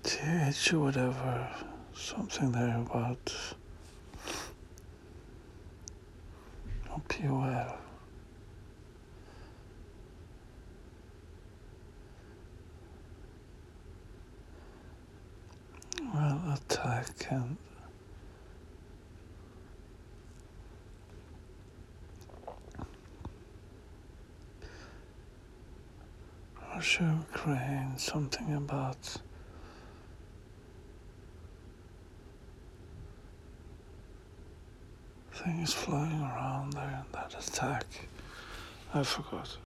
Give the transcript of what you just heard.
TH or whatever, something there about POL. Well, attack and Russia, Ukraine, something about things flying around there in that attack. I forgot.